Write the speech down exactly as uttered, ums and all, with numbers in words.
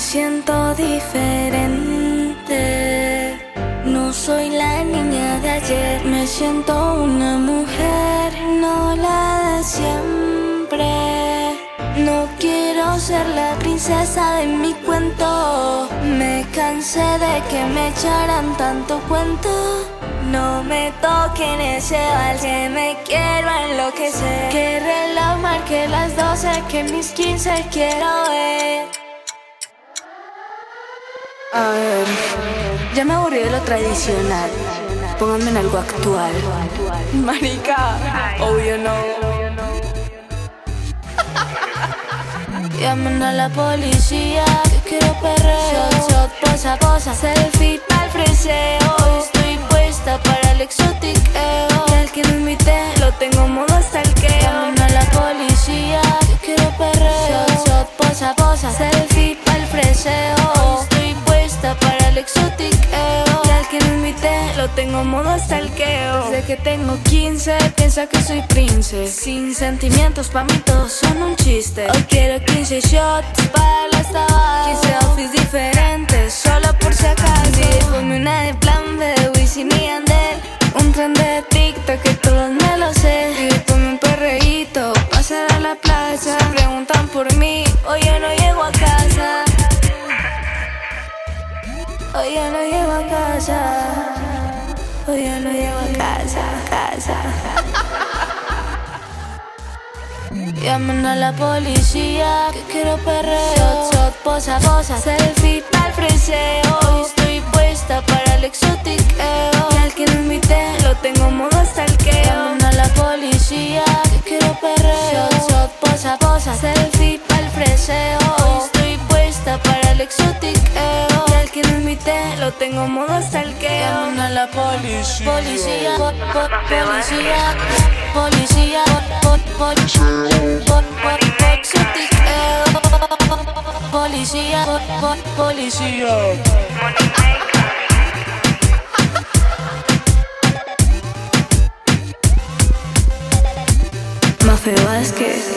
siento diferente. No soy la niña de ayer. Me siento una mujer, no la de siempre. No quiero ser la princesa de mi cuento. Me cansé de que me echaran tanto cuento. No me toquen ese vals, que me quiero enloquecer. Que el reloj marque las doce, que mis quince quiero ver. A ver, ya me aburrí de lo tradicional. Pónganme en algo actual. Marica, obvio no. Llamen a la policía, que quiero perreo. Shot, shot, posa, posa, selfie pa'l freseo. Hoy estoy puesta para el exotiqueo. Y al que me invité, lo tengo modo stalkeo. Llamen a la policía, que quiero perreo. Shot, shot, posa, posa, selfie pa'l freseo. Hoy estoy puesta para el exotiqueo. Y al que me invité, lo tengo modo stalkeo. Desde que tengo quince, piensa que soy prince. Sin sentimientos, pa' mí todos son un chiste. Hoy quiero quince shots para las tabadas, quince outfits diferentes, solo por si acaso. Sí, ponme una de plan B, de Wisin y Yandel. Un tren de TikTok que todos me lo sé. Y ponme un perreíto, pasar a la playa. Si preguntan por mí, hoy yo no llego a casa. Hoy yo no llego a casa. Hoy yo no llego a casa, casa. Llamen a la policía, que quiero perreo. Shot, shot, posa, posa, selfie pa'l freseo. Hoy estoy puesta para el exotiqueo. Y al que no invité, lo tengo modo stalkeo. Llamen a la policía, que quiero perreo. Shot, shot, posa, posa, selfie pa'l freseo. Hoy estoy puesta para el exotiqueo. Y al que no invité, lo tengo modo stalkeo. Llamen a la policía, policía, po, po, policía, policía, po, po, po, policía, po, policía. Mafe Vázquez.